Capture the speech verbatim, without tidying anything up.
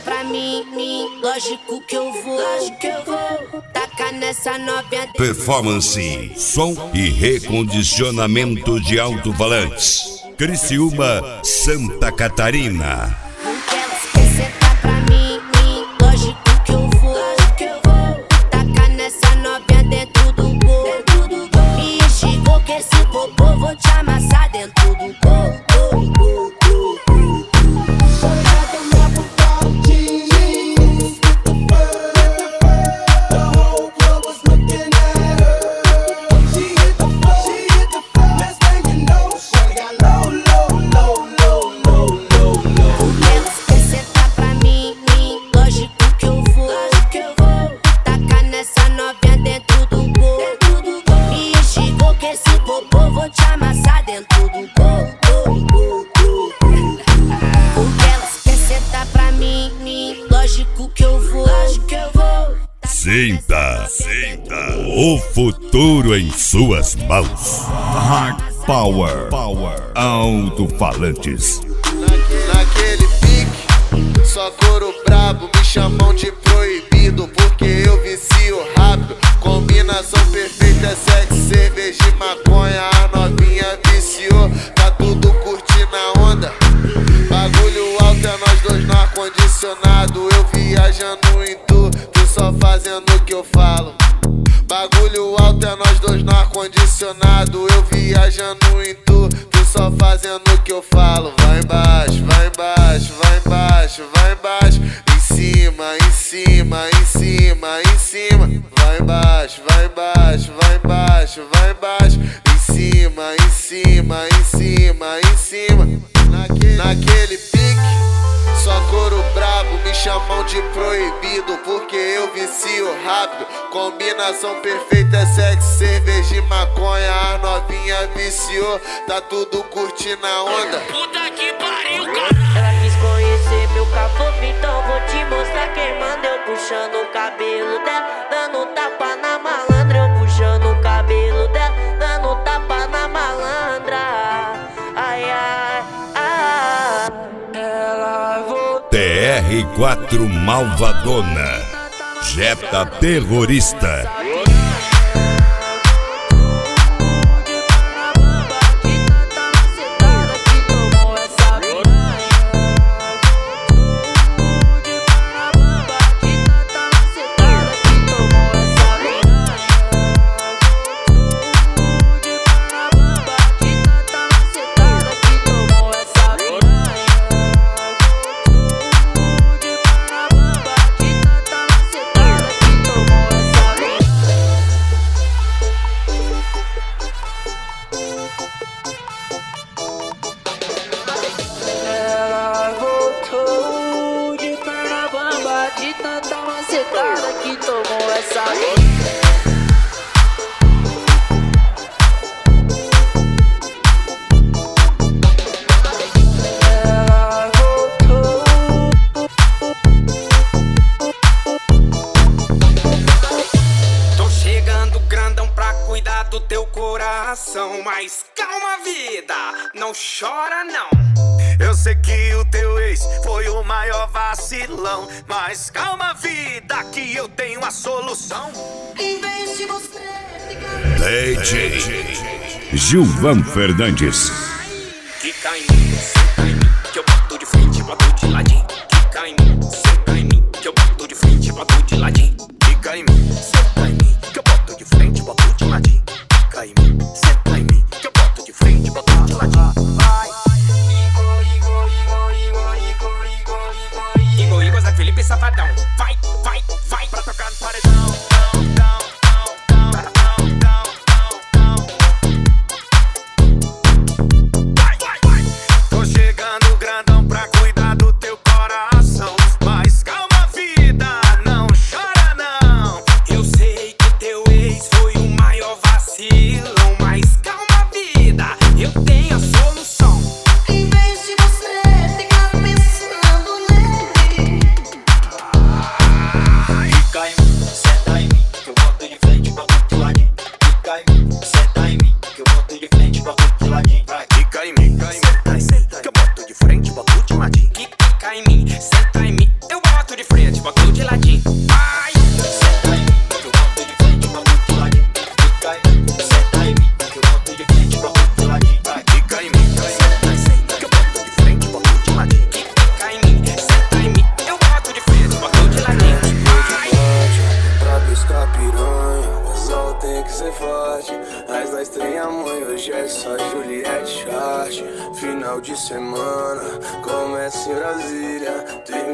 pra mim, mim, lógico que eu vou, lógico que eu vou tacar nessa novinha. Performance, som e recondicionamento de alto-falantes. Criciúma, Santa Catarina. Porque elas querem sentar pra mim, mim, lógico que eu vou, lógico que eu vou tacar nessa novinha dentro do gol, dentro do gol. Me enxigou que esse popô vou te amassar dentro do gol, gol, gol, gol, gol. Sinta, sinta o futuro em suas mãos. Hard Power, Power, alto-falantes. Naquele pique, só couro brabo, me chamam de proibido, porque eu vicio rápido. Combinação perfeita, é sexo, cerveja e maconha. A novinha viciou, tá tudo curtindo a onda. Bagulho alto é nós dois no ar-condicionado. Eu viajando em tu, tu só fazendo o que eu falo. Bagulho alto é nós dois no ar-condicionado. Eu viajando em tu, tu só fazendo o que eu falo. Vai embaixo, vai embaixo, vai embaixo, vai embaixo. Em cima, em cima, em cima, em cima. Vai embaixo, vai embaixo, vai embaixo, vai embaixo. Em cima, em cima, em cima, em cima. Naquele, naquele pique, só couro brabo, me chamam de proibido, porque eu vicio rápido. Combinação perfeita, é sexo, cerveja e maconha. A novinha viciou, tá tudo curtindo a onda. Puta que pariu, cara. Ela quis conhecer meu caboclo, então vou te mostrar quem manda. Eu puxando o cabelo dela, dando tapa na malandra. Eu puxando o cabelo dela, dando tapa na malandra. Ai, ai, ai. Ela voltou. T R quatro Malvadona, Jetta Terrorista. De tanta macetada que tomou essa ela voltou. Tô chegando grandão pra cuidar do teu coração. Mas calma, vida, não chora não. Eu sei que o teu ex foi o maior vacilão, mas calma, vida, que eu tenho a solução. Em vez de você D J Gilvan Fernandes. Quica em mim, senta em mim, que eu boto de frente, boto de ladinho. Quica em mim, senta em mim, que eu boto de frente, boto de ladinho. Fica em mim, senta em mim, que eu boto de frente, boto de ladinho. Fica em mim, senta em mim, que eu boto de frente, boto de ladinho. Vai. Igor, Igor, Zé Felipe, safadão. Vai, vai, vai pra tocar no paredão. Vai, vai, vai. Tô chegando grandão pra cuidar do teu coração, mas calma, vida, não chora não. Eu sei que teu ex foi o maior vacilão, mas calma, vida, eu tenho a solução. em vez de você ficar pensando nele. Fica em mim, senta em mim, que eu boto de frente, boto de ladinho. Fica em mim, senta em mim, que eu boto de frente, boto de ladinho. Vai. Fica em mim, senta em mim, que eu boto de frente, boto de ladinho. Fica em mim, senta em mim, eu boto de ladinho. Vai! Senta em mim, que eu boto de frente pra boto de ladinho. Fica em mim, senta em mim, que eu boto de frente pra boto de ladinho. Vai, fica em mim, senta, senta, que eu boto de frente, boto de ladinho. Fica em mim, senta em mim, eu boto de frente, boto de ladinho. Vai! Pra pescar piranha, o sol tem que ser forte. As nós tem a mãe, hoje é só Juliette Chart. Final de semana, começa em Brasília. Tem